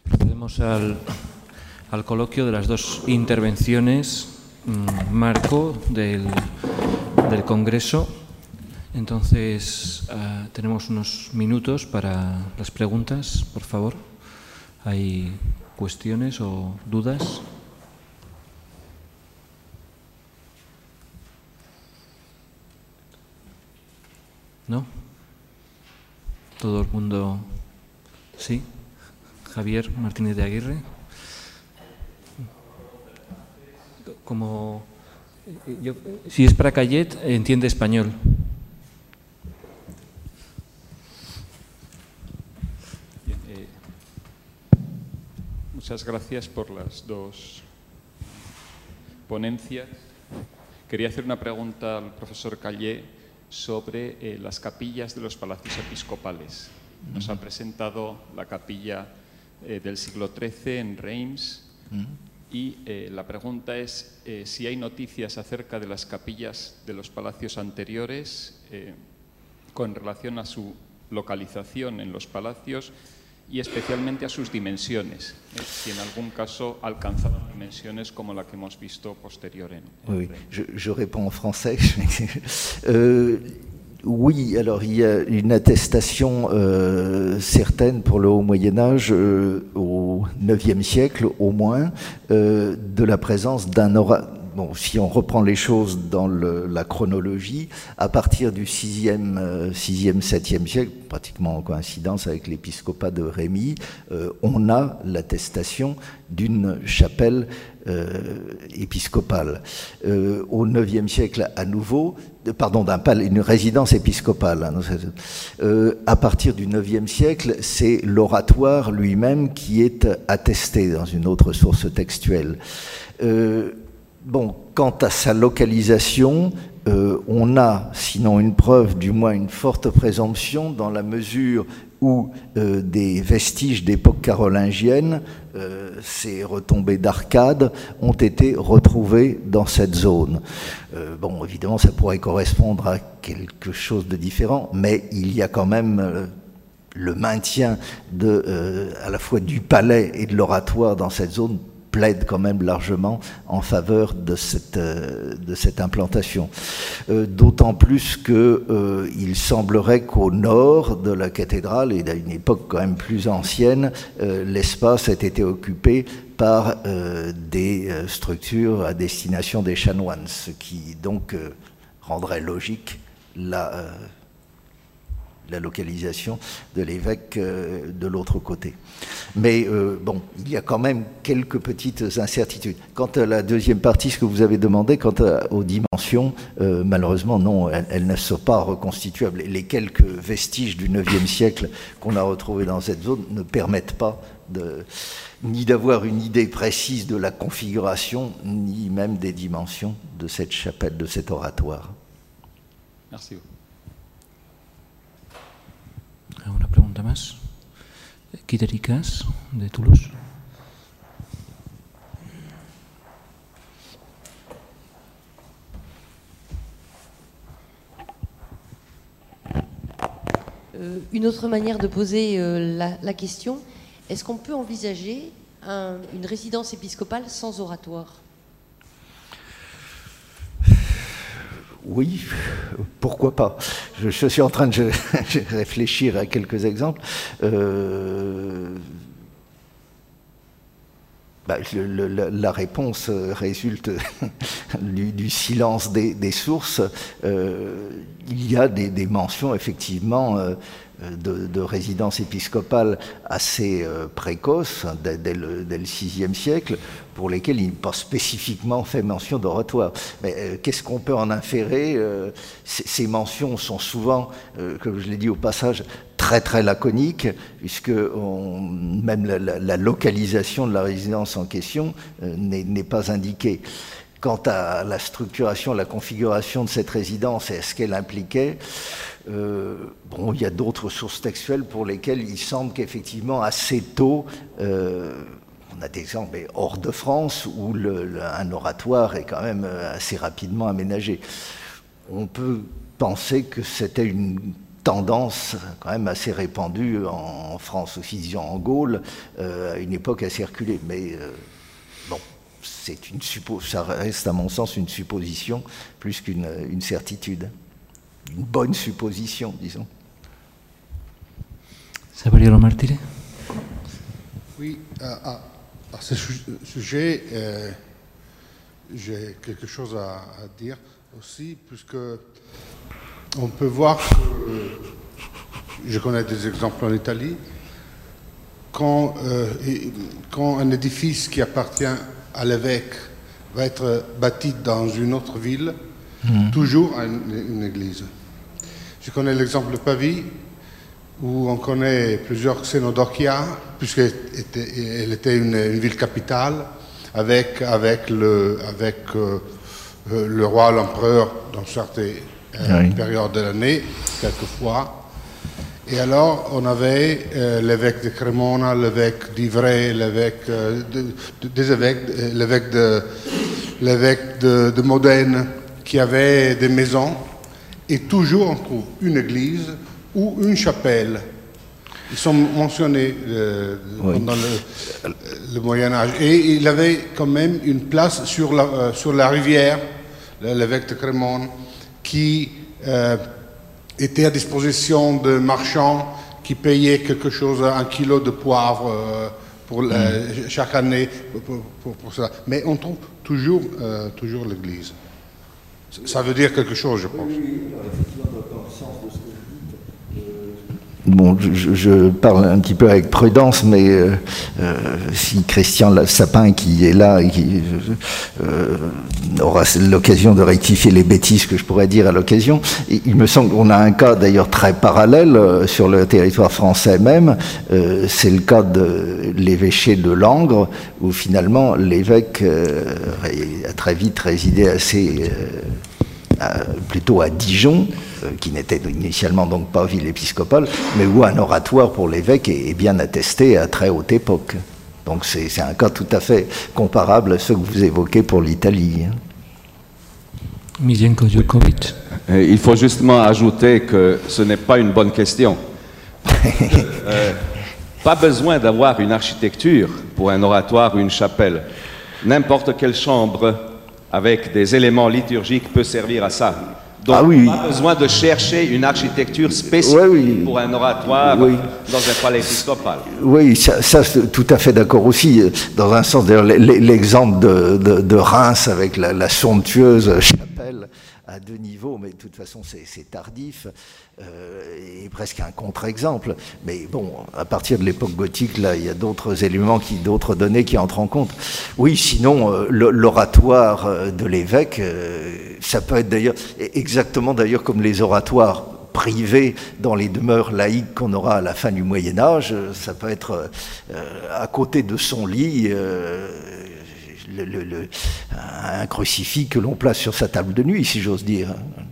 Procedemos al coloquio de las dos intervenciones marco del Congreso. Entonces, tenemos unos minutos para las preguntas, por favor. ¿Hay cuestiones o dudas? ¿No? ¿Todo el mundo? ¿Sí? Javier Martínez de Aguirre. Si es para Cayet, entiende español. Bien, muchas gracias por las dos ponencias. Quería hacer una pregunta al profesor Cayet sobre las capillas de los palacios episcopales. Nos ha presentado la capilla del siglo XIII en Reims y la pregunta es si hay noticias acerca de las capillas de los palacios anteriores con relación a su localización en los palacios y especialmente a sus dimensiones, si en algún caso alcanzaban dimensiones como la que hemos visto posterior en Oui, je réponds en français. Oui, alors il y a une attestation certaine pour le Haut Moyen-Âge, au IXe siècle au moins, de la présence d'un oratoire. Bon, si on reprend les choses dans la chronologie, à partir du 6e, 7e siècle, pratiquement en coïncidence avec l'épiscopat de Rémy, on a l'attestation d'une chapelle épiscopale. Au 9e siècle, à nouveau, une résidence épiscopale. À partir du 9e siècle, c'est l'oratoire lui-même qui est attesté dans une autre source textuelle. Bon, quant à sa localisation, on a, sinon une preuve, du moins une forte présomption, dans la mesure où des vestiges d'époque carolingienne, ces retombées d'arcades, ont été retrouvées dans cette zone. Bon, évidemment, ça pourrait correspondre à quelque chose de différent, mais il y a quand même le maintien à la fois du palais et de l'oratoire dans cette zone plaide quand même largement en faveur de cette implantation. D'autant plus qu'il semblerait qu'au nord de la cathédrale, et à une époque quand même plus ancienne, l'espace ait été occupé par des structures à destination des chanoines, ce qui donc rendrait logique la localisation de l'évêque de l'autre côté. Mais bon, il y a quand même quelques petites incertitudes. Quant à la deuxième partie, ce que vous avez demandé, quant aux dimensions, malheureusement, non, elles ne sont pas reconstituables. Les quelques vestiges du IXe siècle qu'on a retrouvés dans cette zone ne permettent pas ni d'avoir une idée précise de la configuration, ni même des dimensions de cette chapelle, de cet oratoire. Merci. ¿Alguna pregunta más? Quiterikas, de Toulouse. Une autre manière de poser la question, est-ce qu'on peut envisager une résidence épiscopale sans oratoire ? Oui, pourquoi pas. Je suis en train de réfléchir à quelques exemples. La réponse résulte du silence des sources. Il y a des mentions effectivement de résidence épiscopale assez précoces dès le VIe siècle, pour lesquels il n'est pas spécifiquement fait mention d'oratoire. Mais qu'est-ce qu'on peut en inférer ? Ces mentions sont souvent, comme je l'ai dit au passage, très très laconiques, puisque même la localisation de la résidence en question n'est pas indiquée. Quant à la structuration, la configuration de cette résidence et à ce qu'elle impliquait, bon, il y a d'autres sources textuelles pour lesquelles il semble qu'effectivement assez tôt, on a des exemples hors de France où un oratoire est quand même assez rapidement aménagé. On peut penser que c'était une tendance quand même assez répandue en France, aussi disons en Gaule, à une époque à circuler. Mais bon, ça reste à mon sens une supposition plus qu'une certitude. Une bonne supposition, disons. Sabariolo Martire. Oui, à ce sujet, j'ai quelque chose à dire aussi, puisque on peut voir que, je connais des exemples en Italie, quand un édifice qui appartient à l'évêque va être bâti dans une autre ville, toujours à une église. Je connais l'exemple de Pavie, où on connaît plusieurs Xenodokia, puisqu'elle était une ville capitale, avec le roi, l'empereur, dans certaines périodes de l'année, quelquefois. Et alors, on avait l'évêque de Cremona, l'évêque d'Ivray, l'évêque de Modène, qui avait des maisons, et toujours on trouve une église ou une chapelle. Ils sont mentionnés pendant le Moyen-Âge. Et il avait quand même une place sur la rivière, l'évêque de Crémone, qui était à disposition de marchands qui payaient quelque chose, 1 kilo de poivre chaque année pour ça. Mais on trouve toujours l'église. Ça veut dire quelque chose, je pense. Bon, je parle un petit peu avec prudence, mais si Christian Sapin, qui est là et qui aura l'occasion de rectifier les bêtises que je pourrais dire à l'occasion, il me semble qu'on a un cas d'ailleurs très parallèle sur le territoire français même, c'est le cas de l'évêché de Langres, où finalement l'évêque a très vite résidé plutôt à Dijon, qui n'était initialement donc pas ville épiscopale, mais où un oratoire pour l'évêque est bien attesté à très haute époque. Donc c'est un cas tout à fait comparable à ce que vous évoquez pour l'Italie. Miljenko Djokovic. Il faut justement ajouter que ce n'est pas une bonne question. Pas besoin d'avoir une architecture pour un oratoire ou une chapelle. N'importe quelle chambre avec des éléments liturgiques peut servir à ça. Donc, pas besoin de chercher une architecture spécifique pour un oratoire dans un palais épiscopal. Oui, ça tout à fait d'accord aussi. Dans un sens, d'ailleurs, l'exemple de Reims avec la somptueuse chapelle à 2 niveaux, mais de toute façon c'est tardif, et presque un contre-exemple. Mais bon, à partir de l'époque gothique, là, il y a d'autres éléments, d'autres données qui entrent en compte. Oui, sinon, l'oratoire de l'évêque, ça peut être d'ailleurs, exactement d'ailleurs comme les oratoires privés dans les demeures laïques qu'on aura à la fin du Moyen-Âge, ça peut être à côté de son lit, un crucifix que l'on place sur sa table de nuit, si j'ose dire.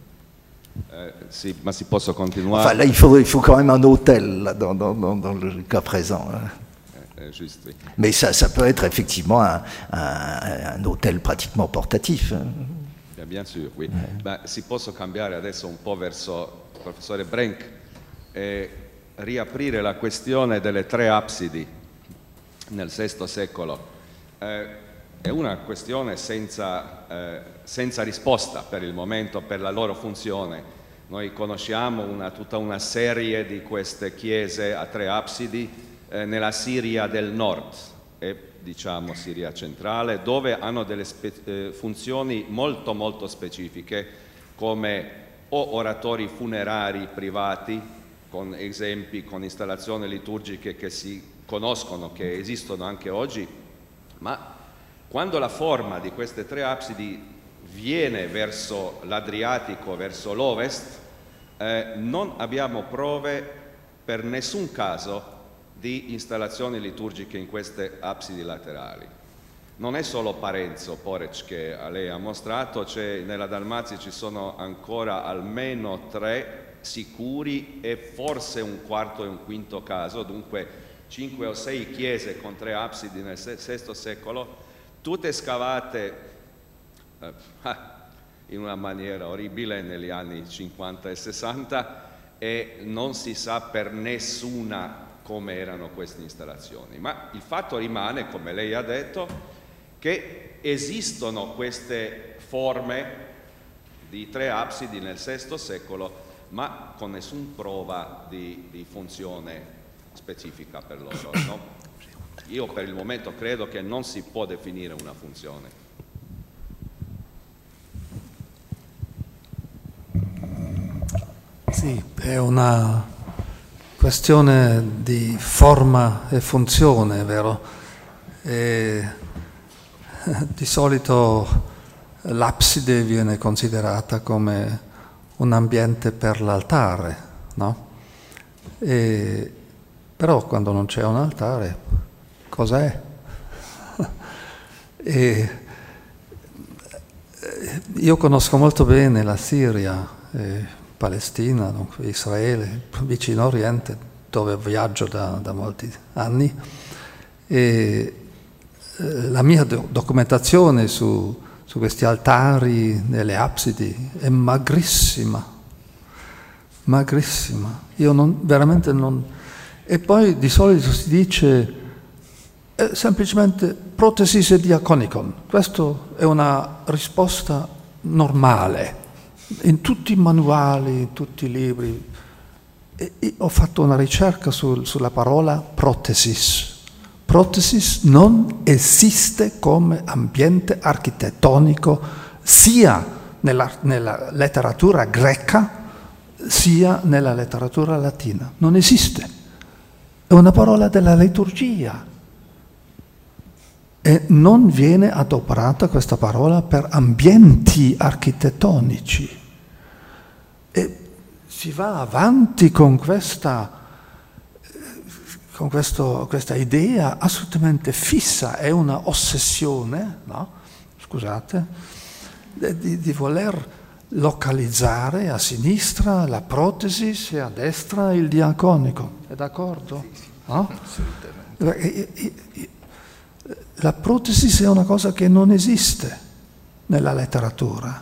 Ma si posso continuare. Enfin, là, il faut quand même un autel là, dans le cas présent. Juste, oui. Mais ça peut être effectivement un autel pratiquement portatif. Bien sûr, oui. Ma si posso cambiare adesso un po' verso il professore Brenk e riaprire la questione delle 3 absidi nel VI secolo. È una questione senza risposta per il momento per la loro funzione. Noi conosciamo tutta una serie di queste chiese a 3 absidi nella Siria del Nord e diciamo Siria centrale, dove hanno delle funzioni molto molto specifiche, come o oratori funerari privati, con esempi, con installazioni liturgiche che si conoscono, che esistono anche oggi, ma quando la forma di queste 3 absidi viene verso l'Adriatico, verso l'Ovest, non abbiamo prove per nessun caso di installazioni liturgiche in queste absidi laterali. Non è solo Parenzo, Porec, che lei ha mostrato, nella Dalmazia ci sono ancora almeno 3 sicuri e forse un quarto e un quinto caso, dunque 5 o 6 chiese con 3 absidi nel VI secolo, tutte scavate in una maniera orribile negli anni 50 e 60 e non si sa per nessuna come erano queste installazioni, ma il fatto rimane, come lei ha detto, che esistono queste forme di 3 absidi nel VI secolo, ma con nessuna prova di funzione specifica per loro, no? Io per il momento credo che non si può definire una funzione. Sì, è una questione di forma e funzione, vero? E di solito l'abside viene considerata come un ambiente per l'altare, no? Però quando non c'è un altare, cos'è? Io conosco molto bene la Siria, Palestina, dunque Israele, vicino Oriente, dove viaggio da molti anni, e la mia documentazione su questi altari nelle absidi è magrissima. Io veramente non... E poi di solito si dice semplicemente protesis e diaconicon. Questa è una risposta normale. In tutti i manuali, in tutti i libri, ho fatto una ricerca sulla parola protesis. Protesis non esiste come ambiente architettonico sia nella letteratura greca sia nella letteratura latina. Non esiste. È una parola della liturgia. E non viene adoperata questa parola per ambienti architettonici. E si va avanti con questa idea assolutamente fissa, è una ossessione, no? Scusate, di voler localizzare a sinistra la protesis e a destra il diaconico. È d'accordo? No? La protesis è una cosa che non esiste nella letteratura.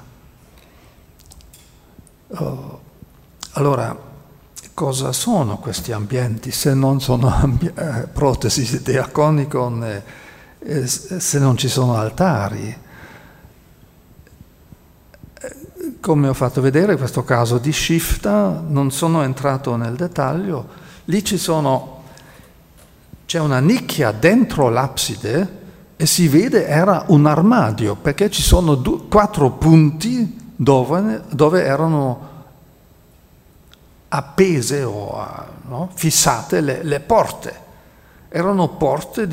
Allora, cosa sono questi ambienti se non sono protesis diaconicon, se non ci sono altari? Come ho fatto vedere in questo caso di Shifta, non sono entrato nel dettaglio, lì c'è una nicchia dentro l'abside e si vede era un armadio, perché ci sono 4 punti dove erano appese o fissate le porte. Erano porte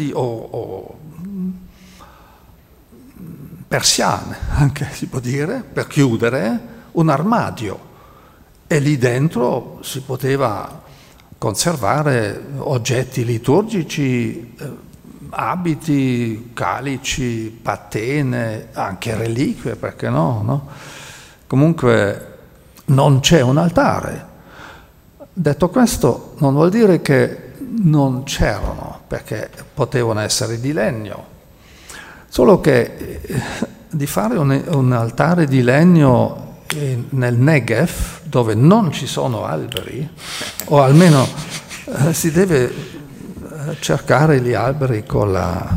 persiane, anche si può dire, per chiudere un armadio. E lì dentro si poteva conservare oggetti liturgici, abiti, calici, patene, anche reliquie, perché no? Comunque non c'è un altare. Detto questo, non vuol dire che non c'erano, perché potevano essere di legno. Solo che di fare un altare di legno nel Negev, dove non ci sono alberi, o almeno si deve cercare gli alberi con la...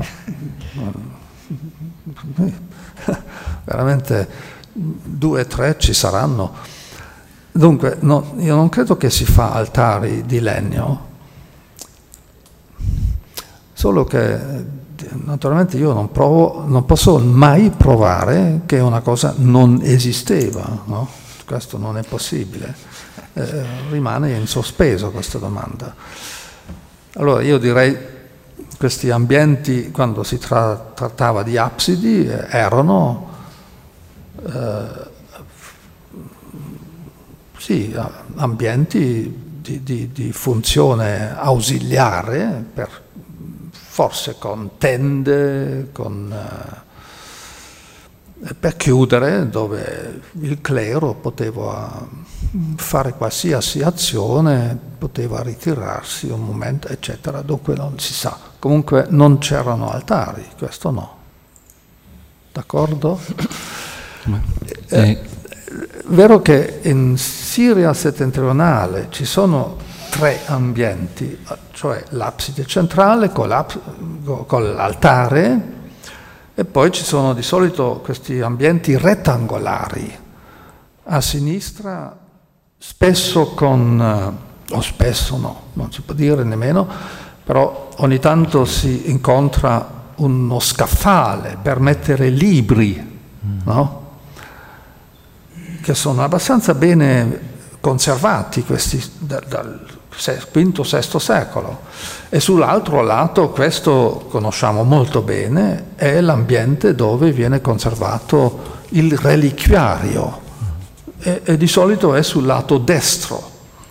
veramente 2 o 3 ci saranno. Dunque, io non credo che si fa altari di legno, solo che naturalmente io non posso mai provare che una cosa non esisteva, no? Questo non è possibile, rimane in sospeso questa domanda. Allora io direi questi ambienti, quando si trattava di absidi, erano ambienti di funzione ausiliare, forse con tende, per chiudere, dove il clero poteva fare qualsiasi azione, poteva ritirarsi un momento, eccetera. Dunque non si sa. Comunque non c'erano altari, questo no. D'accordo? vero che in Siria settentrionale ci sono 3 ambienti, cioè l'abside centrale con l'altare, e poi ci sono di solito questi ambienti rettangolari. A sinistra spesso o spesso no, non si può dire nemmeno, però ogni tanto si incontra uno scaffale per mettere libri, no? Che sono abbastanza bene conservati questi dal V-VI secolo, e sull'altro lato, questo conosciamo molto bene, è l'ambiente dove viene conservato il reliquiario, e di solito è sul lato destro,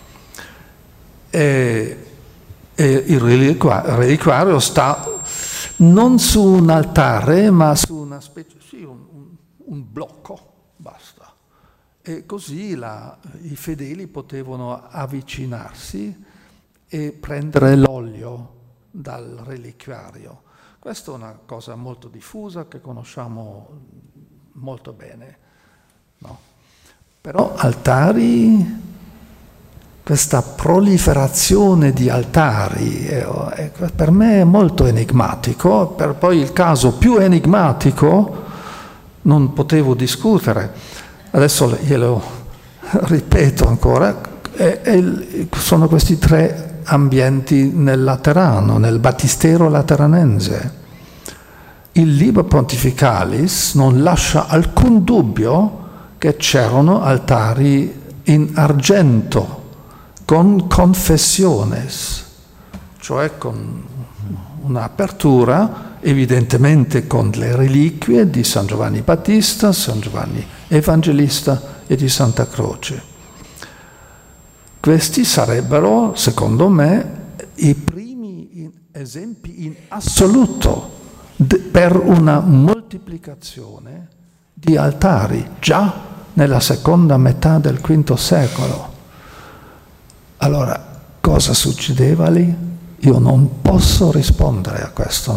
e il reliquiario sta non su un altare ma su una specie, sì, un blocco, basta. E così i fedeli potevano avvicinarsi e prendere l'olio dal reliquiario. Questa è una cosa molto diffusa che conosciamo molto bene, no? Però altari, questa proliferazione di altari per me è molto enigmatico. Per poi il caso più enigmatico non potevo discutere. Adesso glielo ripeto ancora, sono questi 3 ambienti nel Laterano, nel battistero lateranense. Il Liber Pontificalis non lascia alcun dubbio che c'erano altari in argento, con confessiones, cioè con un'apertura, evidentemente con le reliquie di San Giovanni Battista, San Giovanni Evangelista e di Santa Croce. Questi sarebbero, secondo me, i primi esempi in assoluto per una moltiplicazione di altari, già nella seconda metà del V secolo. Allora, cosa succedeva lì? Io non posso rispondere a questo,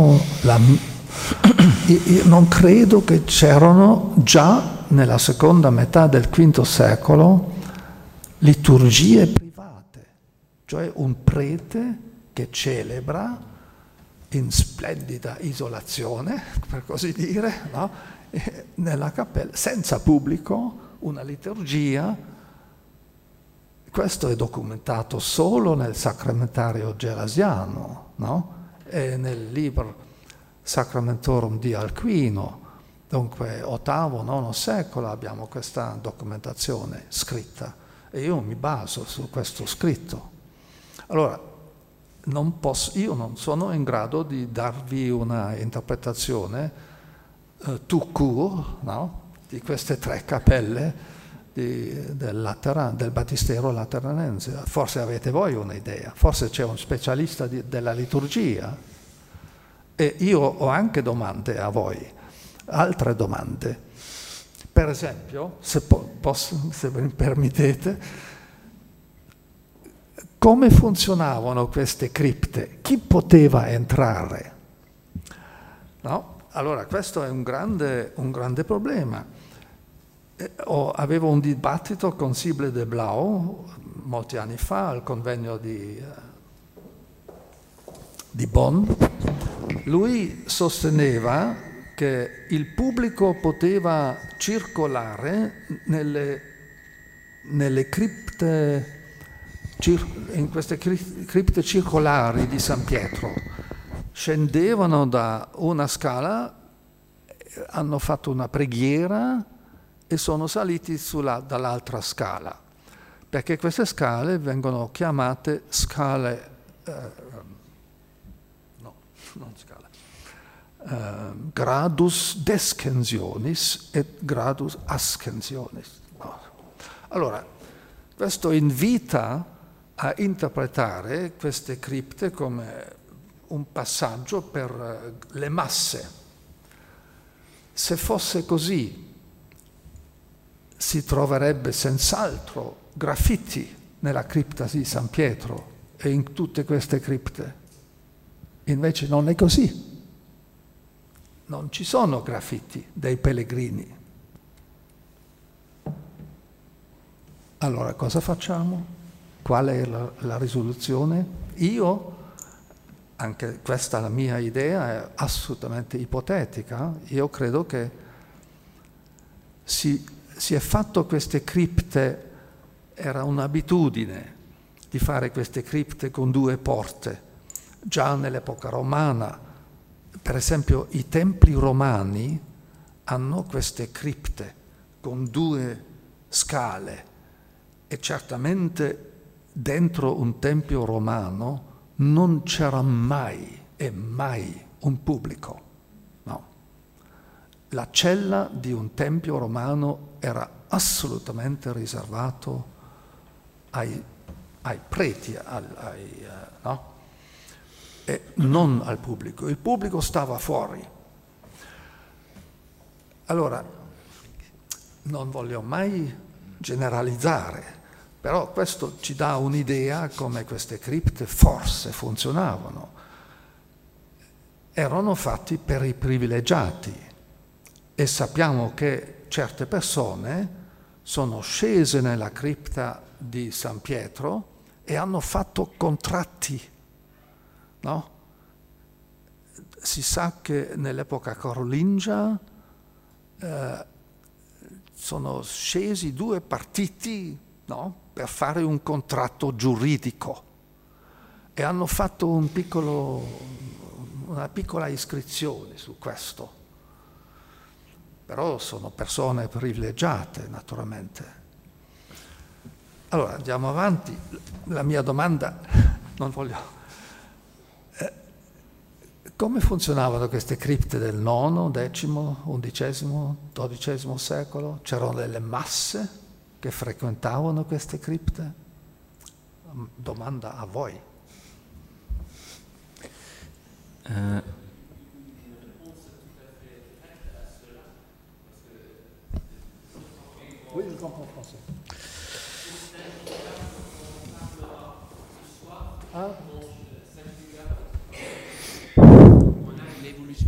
io non credo che c'erano già nella seconda metà del V secolo liturgie private, cioè un prete che celebra in splendida isolazione, per così dire, no? Nella cappella, senza pubblico, una liturgia. Questo è documentato solo nel Sacramentario Gelasiano, no? E nel Liber Sacramentorum di Alcuino. Dunque, VIII-IX secolo abbiamo questa documentazione scritta, e io mi baso su questo scritto. Allora, io non sono in grado di darvi una interpretazione tout court, no? Di queste 3 cappelle del battistero lateranense. Forse avete voi un'idea, forse c'è un specialista della liturgia, e io ho anche domande a voi, altre domande. Per esempio, se mi permettete, come funzionavano queste cripte? Chi poteva entrare? No? Allora, questo è un grande problema. Avevo un dibattito con Sibylle de Blau molti anni fa al convegno di Bonn. Lui sosteneva che il pubblico poteva circolare nelle cripte, in queste cripte circolari di San Pietro. Scendevano da una scala, hanno fatto una preghiera e sono saliti dall'altra scala, perché queste scale vengono chiamate scale, gradus descensionis et gradus ascensionis. No. Allora, questo invita a interpretare queste cripte come un passaggio per le masse. Se fosse così, si troverebbe senz'altro graffiti nella cripta di San Pietro e in tutte queste cripte. Invece non è così. Non ci sono graffiti dei pellegrini. Allora, cosa facciamo? Qual è la risoluzione? Io, anche questa la mia idea è assolutamente ipotetica, io credo che si è fatto queste cripte, era un'abitudine di fare queste cripte con 2 porte, già nell'epoca romana. Per esempio i templi romani hanno queste cripte con 2 scale e certamente dentro un tempio romano non c'era mai un pubblico. No. La cella di un tempio romano era assolutamente riservato ai preti, no? E non al pubblico. Il pubblico stava fuori. Allora, non voglio mai generalizzare, però questo ci dà un'idea come queste cripte forse funzionavano. Erano fatti per i privilegiati e sappiamo che certe persone sono scese nella cripta di San Pietro e hanno fatto contratti, no? Si sa che nell'epoca carolingia sono scesi 2 partiti, no? Per fare un contratto giuridico e hanno fatto una piccola iscrizione su questo. Però sono persone privilegiate, naturalmente. Allora, andiamo avanti. La mia domanda, non voglio... come funzionavano queste cripte del IX, X, XI, XII secolo? C'erano delle masse che frequentavano queste cripte? Domanda a voi. Oui, je comprends français. On a une évolution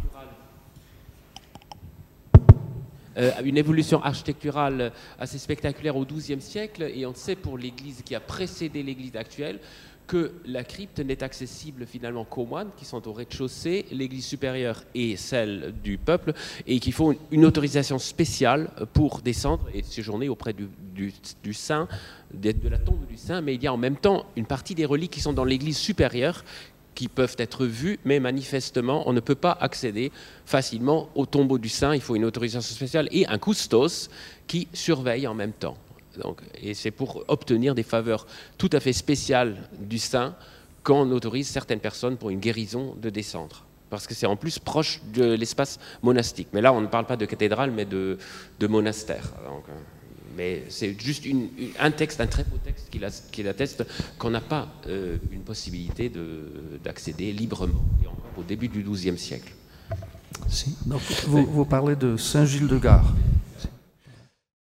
architecturale. Une évolution architecturale assez spectaculaire au XIIe siècle, et on sait pour l'église qui a précédé l'église actuelle que la crypte n'est accessible finalement qu'aux moines qui sont au rez-de-chaussée, l'église supérieure et celle du peuple, et qu'il faut une autorisation spéciale pour descendre et séjourner auprès du saint, de la tombe du saint, mais il y a en même temps une partie des reliques qui sont dans l'église supérieure qui peuvent être vues, mais manifestement, on ne peut pas accéder facilement au tombeau du saint, il faut une autorisation spéciale et un custos qui surveille en même temps. Donc, et c'est pour obtenir des faveurs tout à fait spéciales du saint qu'on autorise certaines personnes pour une guérison de descendre. Parce que c'est en plus proche de l'espace monastique. Mais là, on ne parle pas de cathédrale, mais de monastère. Donc, mais c'est juste un texte, un très beau texte qui atteste qu'on n'a pas une possibilité d'accéder librement, et encore au début du XIIe siècle. Si. Donc, vous parlez de Saint-Gilles-de-Gard.